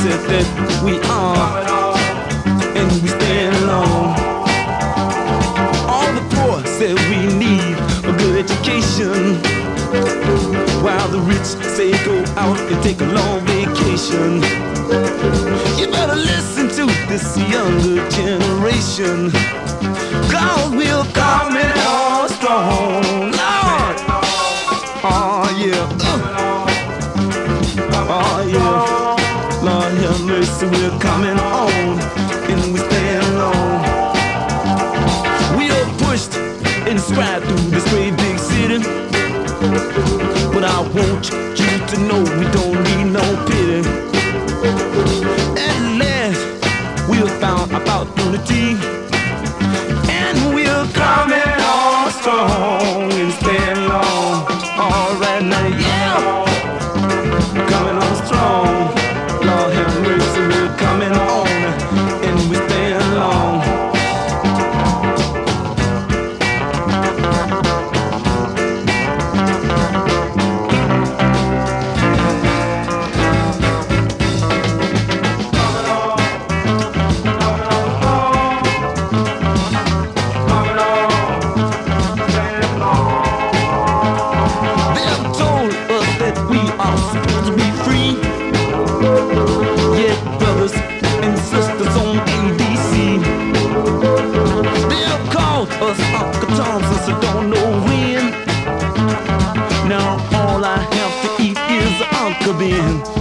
said that we are, and we stand alone. All the poor said we need a good education, while the rich say go out and take a long vacation. You better listen to this younger generation, 'cause we're coming on strong, Lord. Oh yeah, oh yeah, Lord have mercy, we're coming on, and we stand alone. We are pushed and scribed through this great big city, but I want you to know we don't need no pity. At last, we've found about unity, and we're coming on strong and stand long. All right now, yeah, coming on strong. Lord have mercy, we're coming on, and we stand long. I don't know when. Now all I have to eat is Uncle Ben.